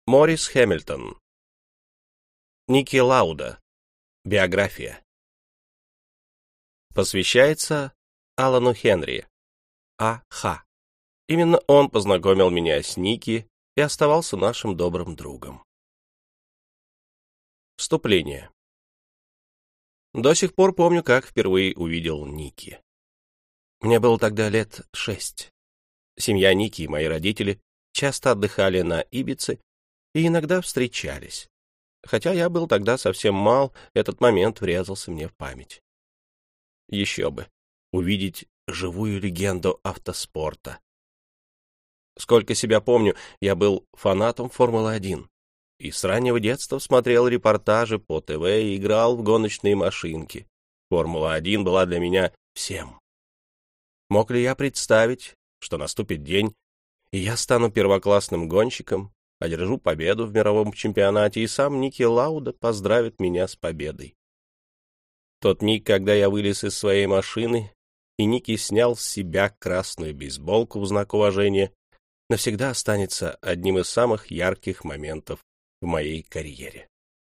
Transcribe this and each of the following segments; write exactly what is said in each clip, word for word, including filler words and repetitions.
Морис Хэмилтон. Ники Лауда. Биография. Посвящается Алану Хенри. А Х. Именно он познакомил меня с Ники и оставался нашим добрым другом. Вступление. До сих пор помню, как впервые увидел Ники. Мне было тогда лет шесть. Семья Ники и мои родители часто отдыхали на Ибице и иногда встречались. Хотя я был тогда совсем мал, этот момент врезался мне в память. Еще бы, увидеть живую легенду автоспорта. Сколько себя помню, я был фанатом Формулы один. И с раннего детства смотрел репортажи по ТВ и играл в гоночные машинки. Формула один была для меня всем. Мог ли я представить, что наступит день, и я стану первоклассным гонщиком, одержу победу в мировом чемпионате, и сам Ники Лауда поздравит меня с победой? Тот миг, когда я вылез из своей машины, и Ники снял с себя красную бейсболку в знак уважения, навсегда останется одним из самых ярких моментов в моей карьере.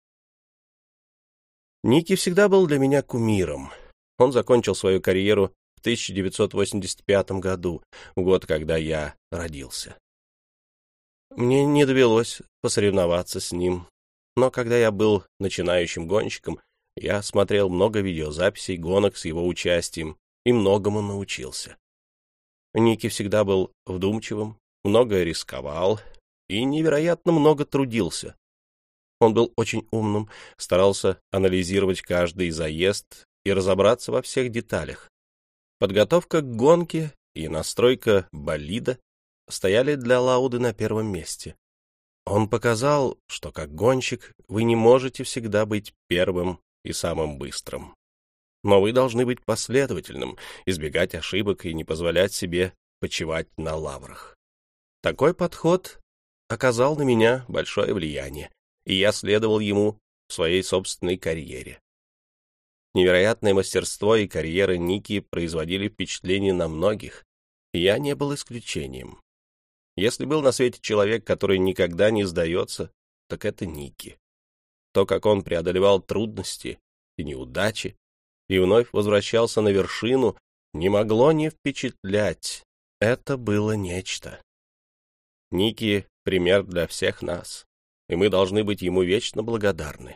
Ники всегда был для меня кумиром. Он закончил свою карьеру в тысяча девятьсот восемьдесят пятом году, в год, когда я родился. Мне не довелось посоревноваться с ним, но когда я был начинающим гонщиком, я смотрел много видеозаписей гонок с его участием и многому научился. Ники всегда был вдумчивым, много рисковал и невероятно много трудился. Он был очень умным, старался анализировать каждый заезд и разобраться во всех деталях. Подготовка к гонке и настройка болида стояли для Лауды на первом месте. Он показал, что как гонщик вы не можете всегда быть первым и самым быстрым. Но вы должны быть последовательным, избегать ошибок и не позволять себе почивать на лаврах. Такой подход оказал на меня большое влияние, и я следовал ему в своей собственной карьере. Невероятное мастерство и карьера Ники производили впечатление на многих, и я не был исключением. Если был на свете человек, который никогда не сдается, так это Ники. То, как он преодолевал трудности и неудачи и вновь возвращался на вершину, не могло не впечатлять. Это было нечто. Ники — пример для всех нас, и мы должны быть ему вечно благодарны.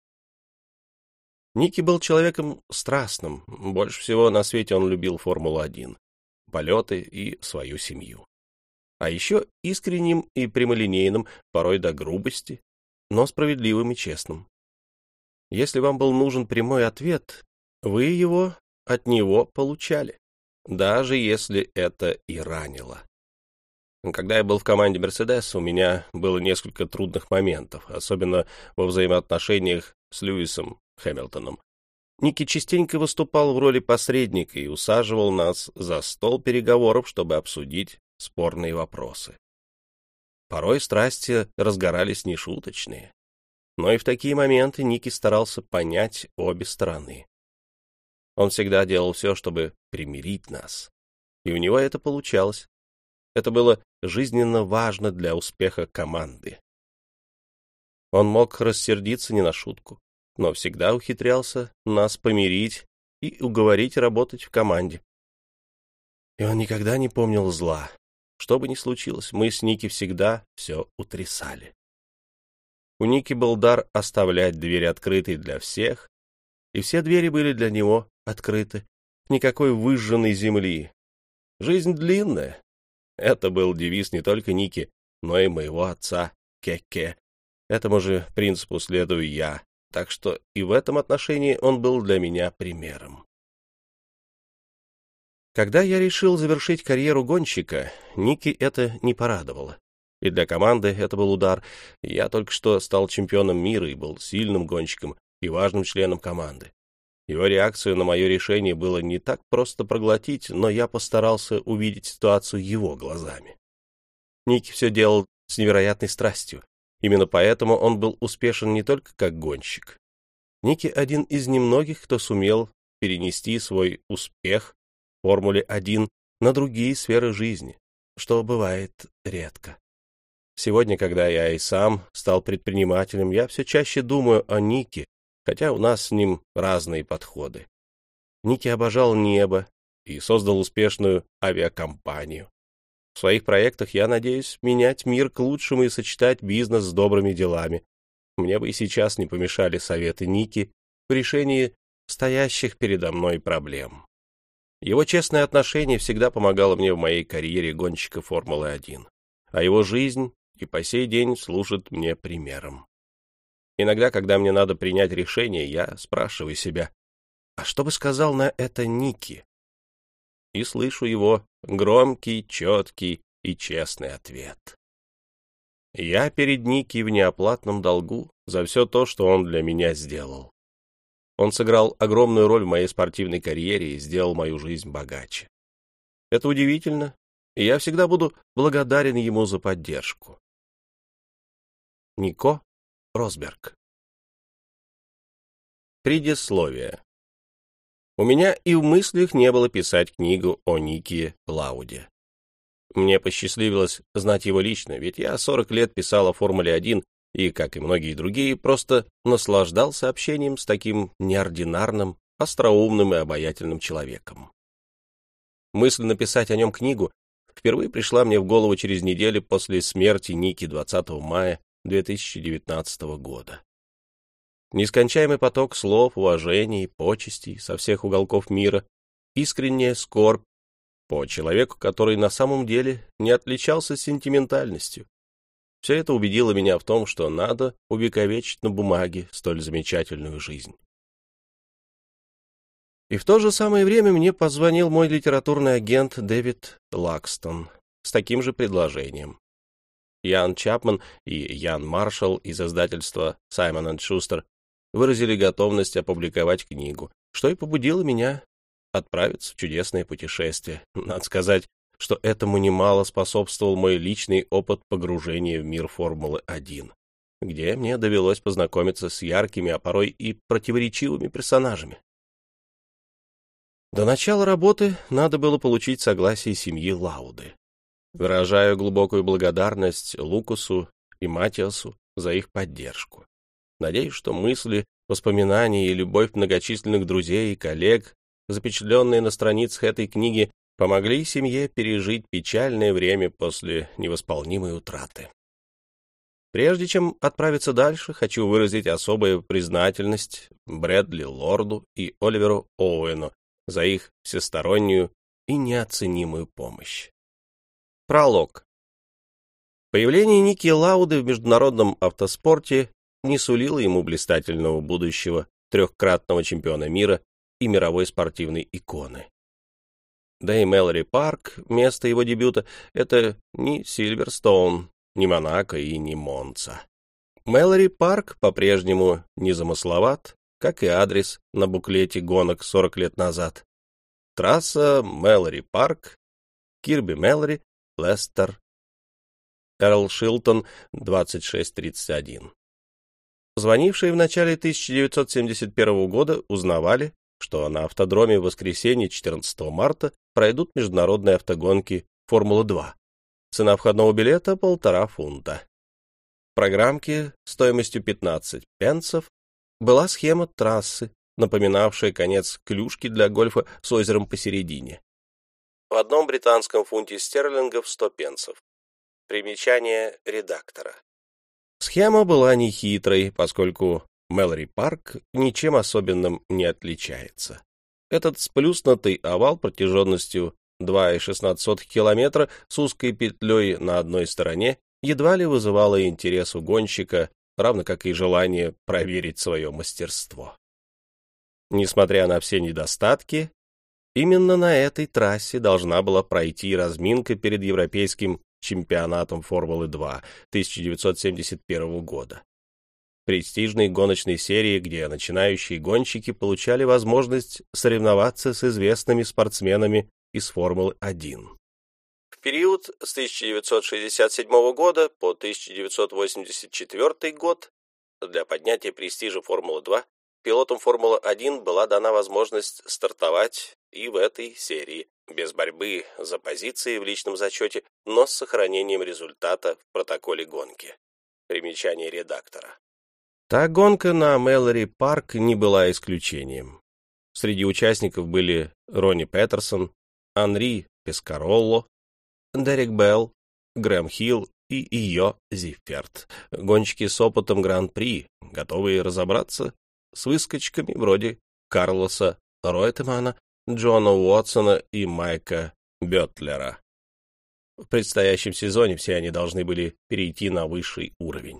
Ники был человеком страстным. Больше всего на свете он любил Формулу один, полеты и свою семью. А еще искренним и прямолинейным, порой до грубости, но справедливым и честным. Если вам был нужен прямой ответ, вы его от него получали, даже если это и ранило. Когда я был в команде «Мерседес», у меня было несколько трудных моментов, особенно во взаимоотношениях с Льюисом Хэмилтоном. Ники частенько выступал в роли посредника и усаживал нас за стол переговоров, чтобы обсудить спорные вопросы. Порой страсти разгорались нешуточные, но и в такие моменты Ники старался понять обе стороны. Он всегда делал все, чтобы примирить нас, и у него это получалось. Это было жизненно важно для успеха команды. Он мог рассердиться не на шутку, но всегда ухитрялся нас помирить и уговорить работать в команде. И он никогда не помнил зла. Что бы ни случилось, мы с Ники всегда все утрясали. У Ники был дар оставлять двери открытой для всех, и все двери были для него открыты. Никакой выжженной земли. Жизнь длинная. Это был девиз не только Ники, но и моего отца Кекке. Этому же принципу следую я, так что и в этом отношении он был для меня примером. Когда я решил завершить карьеру гонщика, Ники это не порадовало. И для команды это был удар. Я только что стал чемпионом мира и был сильным гонщиком и важным членом команды. Его реакцию на мое решение было не так просто проглотить, но я постарался увидеть ситуацию его глазами. Ники все делал с невероятной страстью. Именно поэтому он был успешен не только как гонщик. Ники один из немногих, кто сумел перенести свой успех в Формуле один на другие сферы жизни, что бывает редко. Сегодня, когда я и сам стал предпринимателем, я все чаще думаю о Нике, хотя у нас с ним разные подходы. Ники обожал небо и создал успешную авиакомпанию. В своих проектах я надеюсь менять мир к лучшему и сочетать бизнес с добрыми делами. Мне бы и сейчас не помешали советы Ники в решении стоящих передо мной проблем. Его честное отношение всегда помогало мне в моей карьере гонщика Формулы один, а его жизнь и по сей день служит мне примером. Иногда, когда мне надо принять решение, я спрашиваю себя, а что бы сказал на это Ники? И слышу его громкий, четкий и честный ответ. Я перед Ники в неоплатном долгу за все то, что он для меня сделал. Он сыграл огромную роль в моей спортивной карьере и сделал мою жизнь богаче. Это удивительно, и я всегда буду благодарен ему за поддержку. Нико Росберг. Предисловие. У меня и в мыслях не было писать книгу о Нике Лауде. Мне посчастливилось знать его лично, ведь я сорок лет писал о Формуле один и, как и многие другие, просто наслаждался общением с таким неординарным, остроумным и обаятельным человеком. Мысль написать о нем книгу впервые пришла мне в голову через неделю после смерти Ники двадцатого мая две тысячи девятнадцатого года. Нескончаемый поток слов, уважений, почестей со всех уголков мира, искренняя скорбь по человеку, который на самом деле не отличался сентиментальностью. Все это убедило меня в том, что надо увековечить на бумаге столь замечательную жизнь. И в то же самое время мне позвонил мой литературный агент Дэвид Лакстон с таким же предложением. Ян Чапман и Ян Маршалл из издательства Саймон энд Шустер выразили готовность опубликовать книгу, что и побудило меня отправиться в чудесное путешествие. Надо сказать, что этому немало способствовал мой личный опыт погружения в мир Формулы один, где мне довелось познакомиться с яркими, а порой и противоречивыми персонажами. До начала работы надо было получить согласие семьи Лауды. Выражаю глубокую благодарность Лукасу и Матиасу за их поддержку. Надеюсь, что мысли, воспоминания и любовь многочисленных друзей и коллег, запечатленные на страницах этой книги, помогли семье пережить печальное время после невосполнимой утраты. Прежде чем отправиться дальше, хочу выразить особую признательность Брэдли Лорду и Оливеру Оуэну за их всестороннюю и неоценимую помощь. Пролог. Появление Ники Лауды в международном автоспорте не сулило ему блистательного будущего трехкратного чемпиона мира и мировой спортивной иконы. Да и Мэлори Парк, место его дебюта, это не Сильверстоун, не Монако и не Монца. Мэлори Парк по-прежнему незамысловат, как и адрес на буклете гонок сорок лет назад. Трасса Мэлори Парк, Кирби Мэлори, Лестер, Эрл Шилтон, двадцать шесть тридцать один. Звонившие в начале тысяча девятьсот семьдесят первого года узнавали, что на автодроме в воскресенье четырнадцатого марта пройдут международные автогонки Формула два. Цена входного билета — полтора фунта. В программке стоимостью пятнадцать пенсов была схема трассы, напоминавшая конец клюшки для гольфа с озером посередине. В одном британском фунте стерлингов сто пенсов. Примечание редактора. Схема была нехитрой, поскольку Мэлори Парк ничем особенным не отличается. Этот сплюснутый овал протяженностью два и шестнадцать сотых километра с узкой петлей на одной стороне едва ли вызывало интерес у гонщика, равно как и желание проверить свое мастерство. Несмотря на все недостатки, именно на этой трассе должна была пройти разминка перед Европейским чемпионатом Формулы два тысяча девятьсот семьдесят первого года. Престижной гоночной серии, где начинающие гонщики получали возможность соревноваться с известными спортсменами из Формулы один. В период с тысяча девятьсот шестьдесят седьмого года по тысяча девятьсот восемьдесят четвёртый год для поднятия престижа Формулы два пилотам Формулы один была дана возможность стартовать и в этой серии, без борьбы за позиции в личном зачете, но с сохранением результата в протоколе гонки. Примечание редактора. Та гонка на Мэлори Парк не была исключением. Среди участников были Ронни Петерсон, Анри Пескаролло, Дерек Белл, Грэм Хилл и Ио Зифферт, гонщики с опытом Гран-при, готовые разобраться с выскочками вроде Карлоса Ройтемана, Джона Уотсона и Майка Бётлера. В предстоящем сезоне все они должны были перейти на высший уровень.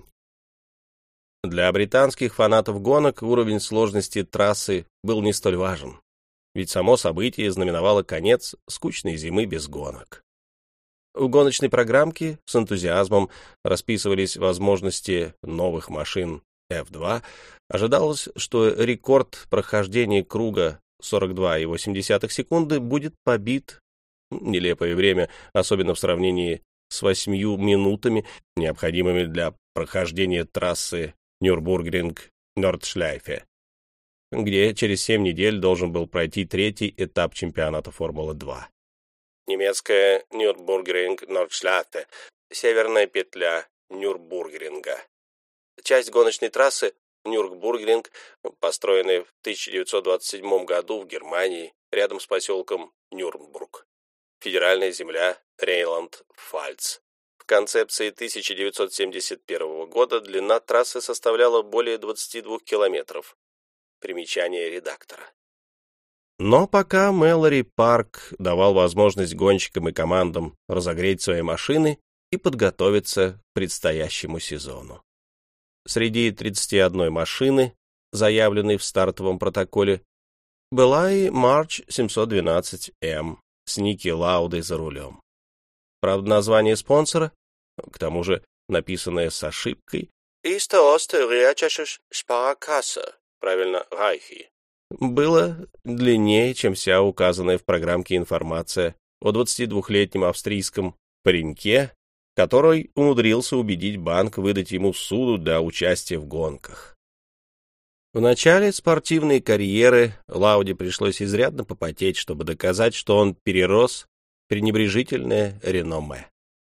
Для британских фанатов гонок уровень сложности трассы был не столь важен, ведь само событие знаменовало конец скучной зимы без гонок. В гоночной программке с энтузиазмом расписывались возможности новых машин эф два. Ожидалось, что рекорд прохождения круга сорок два и восемь десятых секунды будет побит. Нелепое время, особенно в сравнении с восьмью минутами, необходимыми для прохождения трассы Нюрбургринг-Нордшляйфе, где через семь недель должен был пройти третий этап чемпионата Формулы-два. Немецкая Нюрбургринг-Нордшляйфе, северная петля Нюрбургринга. Часть гоночной трассы Нюрбургринг, построенная в тысяча девятьсот двадцать седьмом году в Германии, рядом с поселком Нюрнбург. Федеральная земля Рейнланд-Пфальц. В концепции тысяча девятьсот семьдесят первого года длина трассы составляла более двадцати двух километров. Примечание редактора. Но пока Мэлори Парк давал возможность гонщикам и командам разогреть свои машины и подготовиться к предстоящему сезону. Среди тридцати одной машины, заявленной в стартовом протоколе, была и Марч семьсот двенадцать эм с Ники Лаудой за рулем. Правда, название спонсора, к тому же написанное с ошибкой, «Иста Остериачеш Спаракасса», правильно, Райхи, было длиннее, чем вся указанная в программке информация о двадцатидвухлетнем австрийском пареньке, который умудрился убедить банк выдать ему суду для участия в гонках. В начале спортивной карьеры Лауде пришлось изрядно попотеть, чтобы доказать, что он перерос пренебрежительное реноме.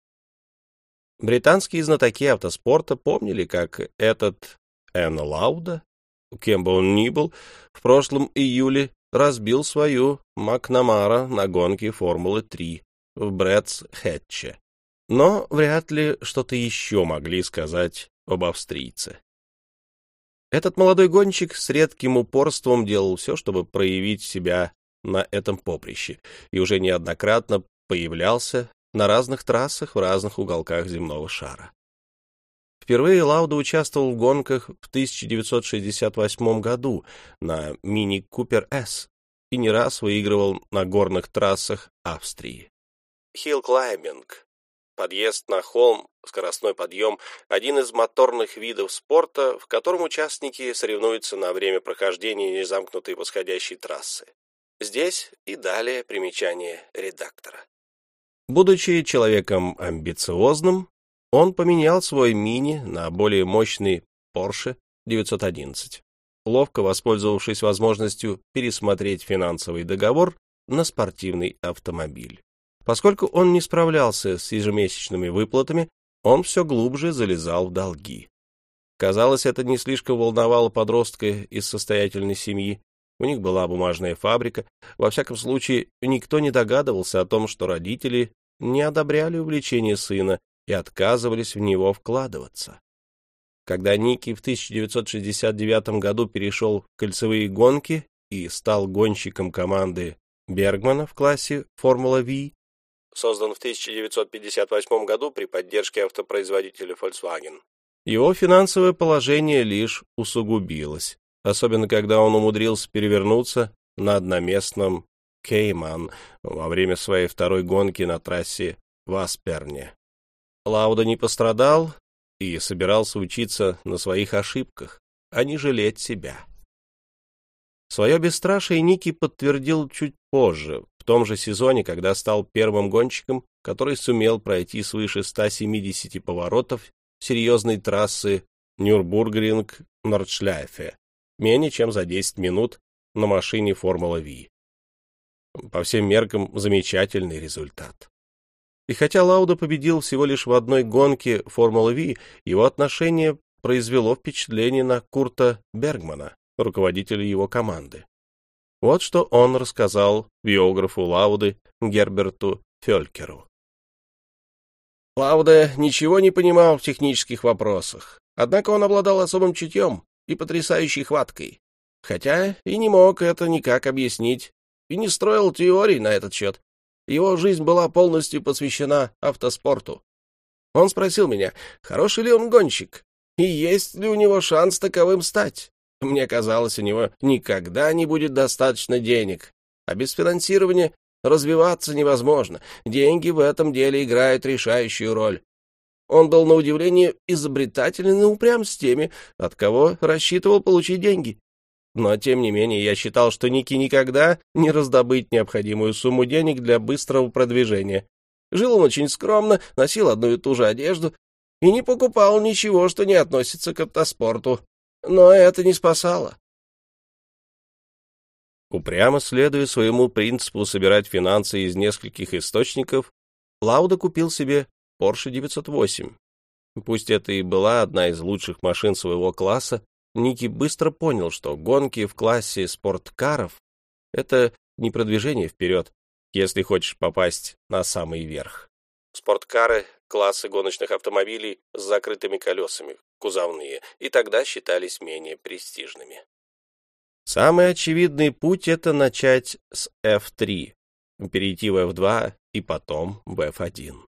Британские знатоки автоспорта помнили, как этот Эн Лауда, кем бы он ни был, в прошлом июле разбил свою Макнамара на гонке Формулы-три в Брэдс-Хэтче. Но вряд ли что-то еще могли сказать об австрийце. Этот молодой гонщик с редким упорством делал все, чтобы проявить себя на этом поприще, и уже неоднократно появлялся на разных трассах в разных уголках земного шара. Впервые Лауда участвовал в гонках в тысяча девятьсот шестьдесят восьмом году на Мини Купер С и не раз выигрывал на горных трассах Австрии. Хилл-клаймбинг, подъезд на холм, скоростной подъем — один из моторных видов спорта, в котором участники соревнуются на время прохождения незамкнутой восходящей трассы. Здесь и далее примечание редактора. Будучи человеком амбициозным, он поменял свой мини на более мощный Porsche девятьсот одиннадцать, ловко воспользовавшись возможностью пересмотреть финансовый договор на спортивный автомобиль. Поскольку он не справлялся с ежемесячными выплатами, он все глубже залезал в долги. Казалось, это не слишком волновало подростка из состоятельной семьи. У них была бумажная фабрика. Во всяком случае, никто не догадывался о том, что родители не одобряли увлечение сына и отказывались в него вкладываться. Когда Ники в тысяча девятьсот шестьдесят девятом году перешел в кольцевые гонки и стал гонщиком команды Бергмана в классе Формула-V, создан в тысяча девятьсот пятьдесят восьмом году при поддержке автопроизводителя Volkswagen, его финансовое положение лишь усугубилось, особенно когда он умудрился перевернуться на одноместном Кейман во время своей второй гонки на трассе в Асперне. Лауда не пострадал и собирался учиться на своих ошибках, а не жалеть себя. Свое бесстрашие Ники подтвердил чуть позже, в том же сезоне, когда стал первым гонщиком, который сумел пройти свыше ста семидесяти поворотов серьезной трассы Нюрбургринг-Нордшляйфе менее чем за десять минут на машине Формула-V. По всем меркам замечательный результат. И хотя Лауда победил всего лишь в одной гонке Формулы Ви, его отношение произвело впечатление на Курта Бергмана, руководителя его команды. Вот что он рассказал биографу Лауды Герберту Фелькеру. Лауда ничего не понимал в технических вопросах, однако он обладал особым чутьем и потрясающей хваткой, хотя и не мог это никак объяснить, и не строил теорий на этот счет. Его жизнь была полностью посвящена автоспорту. Он спросил меня, хороший ли он гонщик, и есть ли у него шанс таковым стать. Мне казалось, у него никогда не будет достаточно денег, а без финансирования развиваться невозможно. Деньги в этом деле играют решающую роль. Он был на удивление изобретателен и упрям с теми, от кого рассчитывал получить деньги. Но, тем не менее, я считал, что Нике никогда не раздобыть необходимую сумму денег для быстрого продвижения. Жил он очень скромно, носил одну и ту же одежду и не покупал ничего, что не относится к автоспорту. Но это не спасало. Упрямо следуя своему принципу собирать финансы из нескольких источников, Лауда купил себе Porsche девятьсот восемь. Пусть это и была одна из лучших машин своего класса, Ники быстро понял, что гонки в классе спорткаров — это не продвижение вперед, если хочешь попасть на самый верх. Спорткары — классы гоночных автомобилей с закрытыми колесами, кузовные, и тогда считались менее престижными. Самый очевидный путь — это начать с эф три, перейти в эф два и потом в эф один.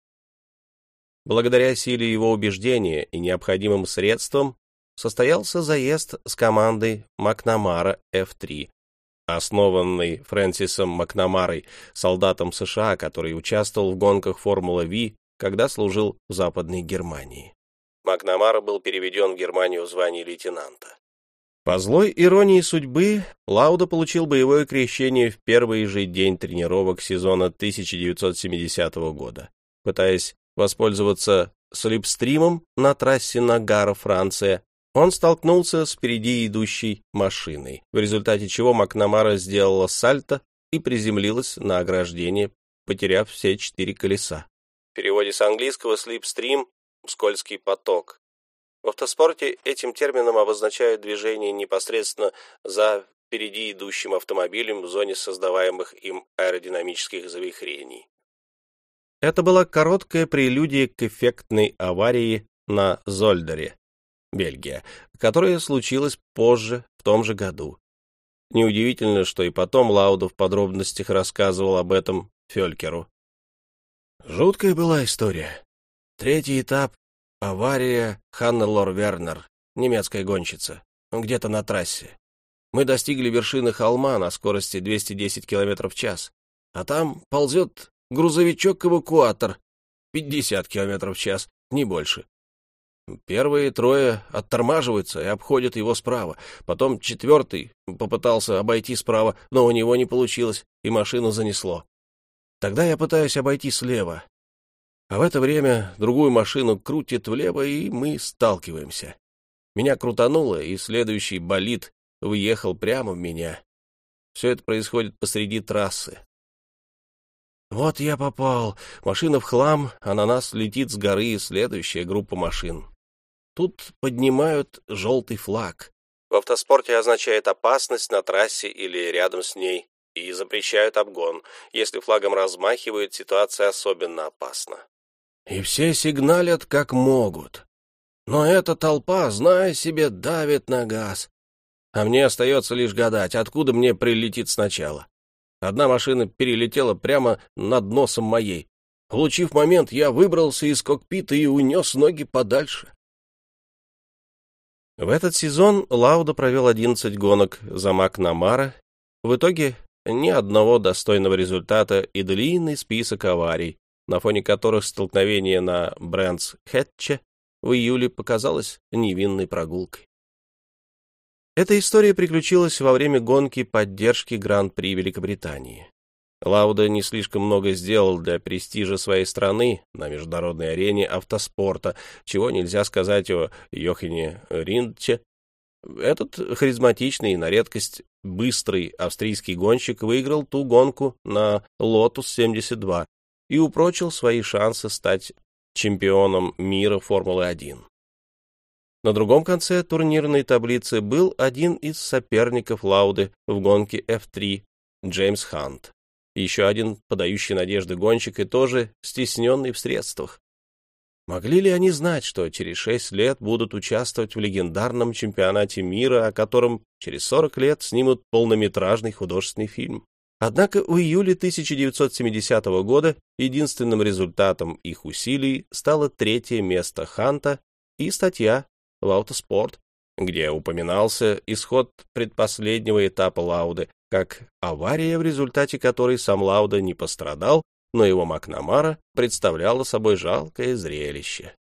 Благодаря силе его убеждения и необходимым средствам состоялся заезд с командой Макнамара эф три, основанной Фрэнсисом Макнамарой, солдатом США, который участвовал в гонках Формулы Ви, когда служил в Западной Германии. Макнамара был переведен в Германию в звании лейтенанта. По злой иронии судьбы, Лауда получил боевое крещение в первый же день тренировок сезона тысяча девятьсот семидесятого года, пытаясь воспользоваться слипстримом на трассе Нагара, Франция. Он столкнулся с впереди идущей машиной, в результате чего Макнамара сделала сальто и приземлилась на ограждение, потеряв все четыре колеса. В переводе с английского «слипстрим» — «скользкий поток». В автоспорте этим термином обозначают движение непосредственно за впереди идущим автомобилем в зоне создаваемых им аэродинамических завихрений. Это была короткая прелюдия к эффектной аварии на Зольдере, Бельгия, которая случилась позже, в том же году. Неудивительно, что и потом Лауда в подробностях рассказывал об этом Фелькеру. Жуткая была история. Третий этап — авария Ханнелор Вернер, немецкая гонщица, где-то на трассе. Мы достигли вершины холма на скорости двести десять километров в час, а там ползет грузовичок-эвакуатор, пятьдесят километров в час, не больше. Первые трое оттормаживаются и обходят его справа. Потом четвертый попытался обойти справа, но у него не получилось, и машину занесло. Тогда я пытаюсь обойти слева. А в это время другую машину крутит влево, и мы сталкиваемся. Меня крутануло, и следующий болид въехал прямо в меня. Все это происходит посреди трассы. Вот я попал. Машина в хлам, а на нас летит с горы следующая группа машин. Тут поднимают желтый флаг. В автоспорте означает опасность на трассе или рядом с ней, и запрещают обгон. Если флагом размахивают, ситуация особенно опасна. И все сигналят как могут. Но эта толпа, зная себе, давит на газ. А мне остается лишь гадать, откуда мне прилетит сначала. Одна машина перелетела прямо над носом моей. Получив момент, я выбрался из кокпита и унес ноги подальше. В этот сезон Лауда провел одиннадцать гонок за Макнамара. В итоге ни одного достойного результата и длинный список аварий, на фоне которых столкновение на Брэнтс-Хэтче в июле показалось невинной прогулкой. Эта история приключилась во время гонки поддержки Гран-при Великобритании. Лауда не слишком много сделал для престижа своей страны на международной арене автоспорта, чего нельзя сказать о Йохане Риндте. Этот харизматичный и на редкость быстрый австрийский гонщик выиграл ту гонку на Lotus семьдесят два и упрочил свои шансы стать чемпионом мира Формулы один. На другом конце турнирной таблицы был один из соперников Лауды в гонке эф три — Джеймс Хант, еще один подающий надежды гонщик и тоже стесненный в средствах. Могли ли они знать, что через шесть лет будут участвовать в легендарном чемпионате мира, о котором через сорок лет снимут полнометражный художественный фильм? Однако в июле тысяча девятьсот семидесятого года единственным результатом их усилий стало третье место Ханта и статья в «Автоспорт», где упоминался исход предпоследнего этапа Лауды, как авария, в результате которой сам Лауда не пострадал, но его Макнамара представляла собой жалкое зрелище.